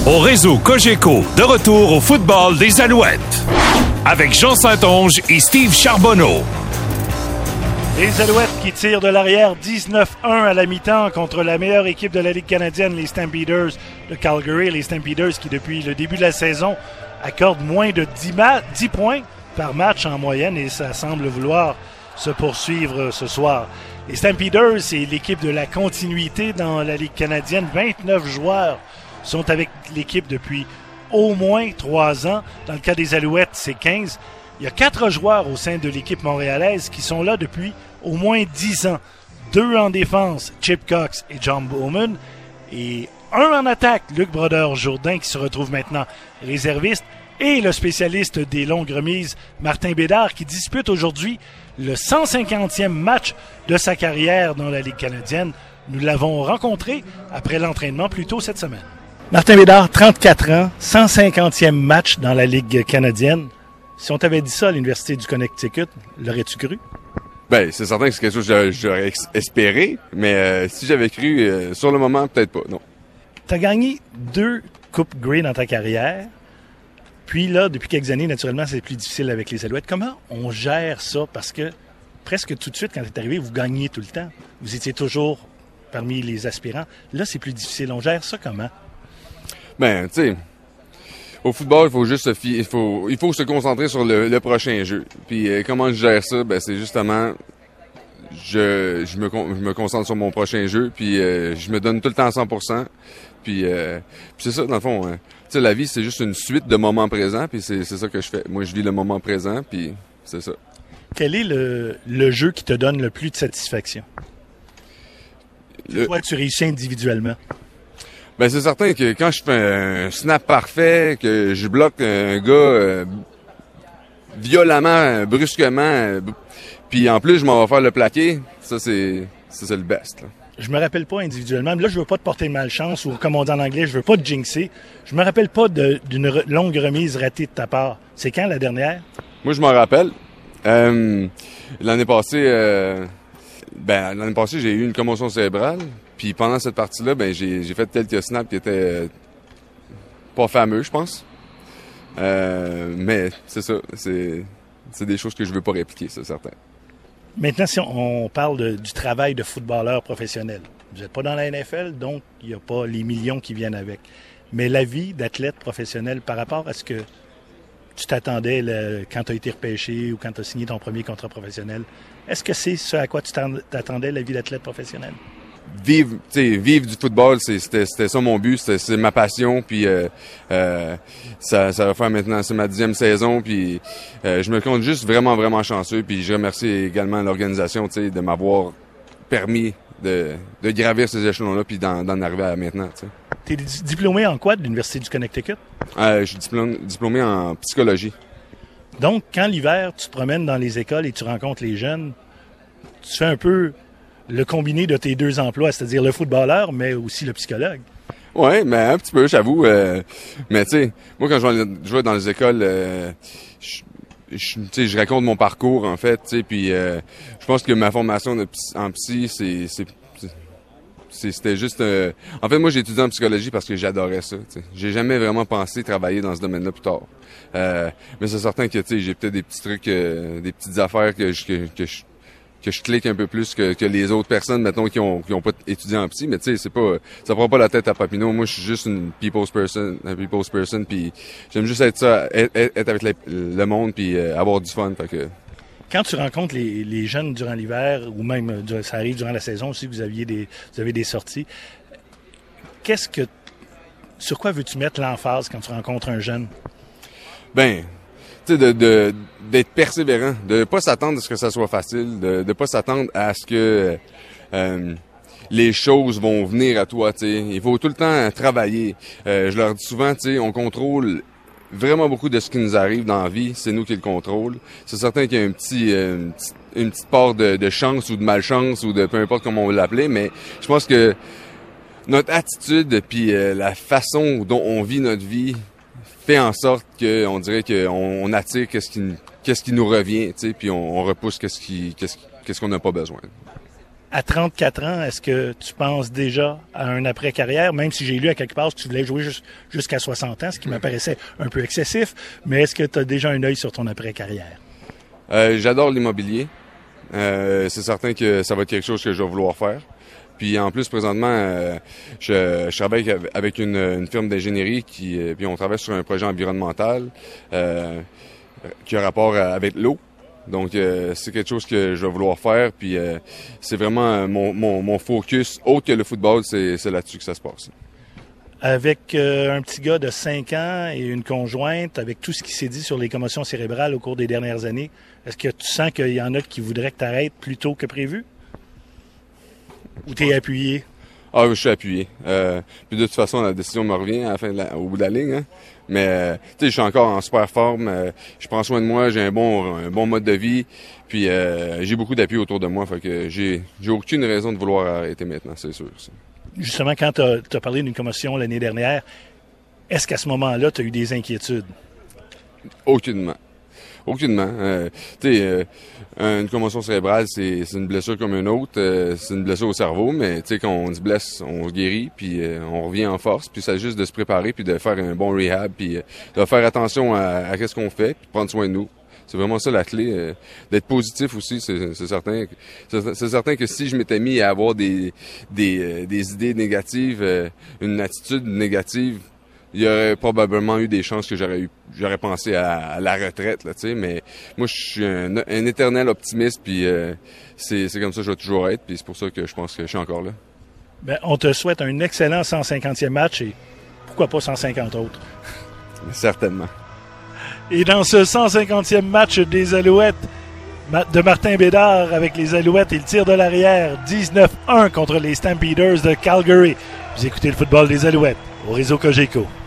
au réseau Cogeco, de retour au football des Alouettes. Avec Jean Saint-Onge et Steve Charbonneau. Les Alouettes qui tirent de l'arrière 19-1 à la mi-temps contre la meilleure équipe de la Ligue canadienne, les Stampeders de Calgary. Les Stampeders qui, depuis le début de la saison, accordent moins de 10 points par match en moyenne et ça semble vouloir se poursuivre ce soir. Les Stampeders, c'est l'équipe de la continuité dans la Ligue canadienne. 29 joueurs sont avec l'équipe depuis au moins 3 ans. Dans le cas des Alouettes, c'est 15. Il y a 4 joueurs au sein de l'équipe montréalaise qui sont là depuis au moins 10 ans. 2 en défense, Chip Cox et John Bowman. Et 1 en attaque, Luc Brodeur-Jourdain, qui se retrouve maintenant réserviste. Et le spécialiste des longues remises, Martin Bédard, qui dispute aujourd'hui le 150e match de sa carrière dans la Ligue canadienne. Nous l'avons rencontré après l'entraînement plus tôt cette semaine. Martin Bédard, 34 ans, 150e match dans la Ligue canadienne. Si on t'avait dit ça à l'Université du Connecticut, l'aurais-tu cru? Ben, c'est certain que c'est quelque chose que j'aurais espéré, mais si j'avais cru, sur le moment, peut-être pas, non. Tu as gagné 2 Coupes Grey dans ta carrière. Puis là, depuis quelques années, naturellement, c'est plus difficile avec les Alouettes. Comment on gère ça? Parce que presque tout de suite, quand tu es arrivé, vous gagniez tout le temps. Vous étiez toujours parmi les aspirants. Là, c'est plus difficile. On gère ça comment? Ben, tu sais, au football, il faut juste il faut se concentrer sur le prochain jeu. Puis comment je gère ça? Ben, c'est justement, je me concentre sur mon prochain jeu, puis je me donne tout le temps à 100%. Puis c'est ça, dans le fond, tu sais, la vie, c'est juste une suite de moments présents, puis c'est ça que je fais. Moi, je vis le moment présent, puis c'est ça. Quel est le jeu qui te donne le plus de satisfaction? Toi, tu réussis individuellement. Ben, c'est certain que quand je fais un snap parfait, que je bloque un gars violemment, brusquement, puis en plus, je m'en vais faire le plaqué, ça, c'est le best, là. Je me rappelle pas individuellement. Là, je veux pas te porter malchance ou, comme on dit en anglais, je veux pas te jinxer. Je me rappelle pas d'une longue remise ratée de ta part. C'est quand la dernière? Moi, je m'en rappelle. L'année passée, j'ai eu une commotion cérébrale. Puis pendant cette partie-là, ben j'ai fait quelques snaps qui étaient pas fameux, je pense. Mais c'est ça. C'est des choses que je veux pas répliquer, c'est certain. Maintenant, si on parle du travail de footballeur professionnel, vous n'êtes pas dans la NFL, donc il n'y a pas les millions qui viennent avec. Mais la vie d'athlète professionnel par rapport à ce que tu t'attendais quand tu as été repêché ou quand tu as signé ton premier contrat professionnel, est-ce que c'est ce à quoi tu t'attendais, la vie d'athlète professionnel? Vivre du football, c'était ça mon but, c'est ma passion, puis ça va faire maintenant, c'est ma 10e saison, puis je me compte juste vraiment, vraiment chanceux, puis je remercie également l'organisation, tu sais, de m'avoir permis de gravir ces échelons-là, puis d'en arriver à maintenant, tu sais. T'es diplômé en quoi de l'Université du Connecticut? Je suis diplômé en psychologie. Donc, quand l'hiver, tu te promènes dans les écoles et tu rencontres les jeunes, tu fais un peu le combiné de tes 2 emplois, c'est-à-dire le footballeur, mais aussi le psychologue. Ouais, mais un petit peu, j'avoue. Mais tu sais, moi, quand je vais dans les écoles, je raconte mon parcours, en fait, tu sais, puis je pense que ma formation en psy, c'était juste... En fait, moi, j'ai étudié en psychologie parce que j'adorais ça, tu sais. J'ai jamais vraiment pensé travailler dans ce domaine-là plus tard. Mais c'est certain que, tu sais, j'ai peut-être des petits trucs, des petites affaires que je clique un peu plus que les autres personnes, mettons, qui ont pas étudié en psy, mais tu sais, ça prend pas la tête à Papineau. Moi, je suis juste une people's person, puis j'aime juste être avec le monde, puis avoir du fun, fait que... Quand tu rencontres les jeunes durant l'hiver, ou même ça arrive durant la saison aussi, vous avez des sorties, sur quoi veux-tu mettre l'emphase quand tu rencontres un jeune? Ben, tu sais, d'être persévérant, de pas s'attendre à ce que ça soit facile, de pas s'attendre à ce que les choses vont venir à toi, tu sais. Il faut tout le temps travailler. Je leur dis souvent, tu sais, on contrôle vraiment beaucoup de ce qui nous arrive dans la vie, c'est nous qui le contrôlons. C'est certain qu'il y a une petite part de chance ou de malchance ou de peu importe comment on veut l'appeler, mais je pense que notre attitude puis la façon dont on vit notre vie fait en sorte qu'on dirait qu'on attire qu'est-ce qui nous revient, tu sais, puis on repousse qu'est-ce qu'on n'a pas besoin. À 34 ans, est-ce que tu penses déjà à un après-carrière, même si j'ai lu à quelque part que tu voulais jouer jusqu'à 60 ans, ce qui m'apparaissait un peu excessif, mais est-ce que tu as déjà un œil sur ton après-carrière? J'adore l'immobilier. C'est certain que ça va être quelque chose que je vais vouloir faire. Puis en plus, présentement, je travaille avec une firme d'ingénierie puis on travaille sur un projet environnemental qui a rapport avec l'eau. Donc, c'est quelque chose que je vais vouloir faire. Puis c'est vraiment mon focus, autre que le football, c'est là-dessus que ça se passe. Avec un petit gars de 5 ans et une conjointe, avec tout ce qui s'est dit sur les commotions cérébrales au cours des dernières années, est-ce que tu sens qu'il y en a qui voudraient que tu arrêtes plus tôt que prévu? Ou tu es appuyé? Ah, je suis appuyé. Puis de toute façon, la décision me revient à la fin au bout de la ligne. Hein. Mais tu sais, je suis encore en super forme. Je prends soin de moi. J'ai un bon mode de vie. Puis j'ai beaucoup d'appui autour de moi. Fait que j'ai aucune raison de vouloir arrêter maintenant, c'est sûr. Justement, quand tu as parlé d'une commotion l'année dernière, est-ce qu'à ce moment-là, tu as eu des inquiétudes? Aucunement. Une commotion cérébrale, c'est une blessure comme une autre. C'est une blessure au cerveau, mais quand on se blesse, on se guérit, puis on revient en force. Puis c'est juste de se préparer, puis de faire un bon rehab, puis de faire attention à ce qu'on fait, puis de prendre soin de nous. C'est vraiment ça la clé. D'être positif aussi, c'est certain. C'est certain que si je m'étais mis à avoir des idées négatives, une attitude négative, il y aurait probablement eu des chances que j'aurais pensé à la retraite, là, tu sais, mais moi, je suis un éternel optimiste, puis c'est comme ça que je vais toujours être, puis c'est pour ça que je pense que je suis encore là. Bien, on te souhaite un excellent 150e match, et pourquoi pas 150 autres? Certainement. Et dans ce 150e match des Alouettes, de Martin Bédard avec les Alouettes, il tire de l'arrière 19-1 contre les Stampeders de Calgary. Vous écoutez le football des Alouettes au réseau Cogeco.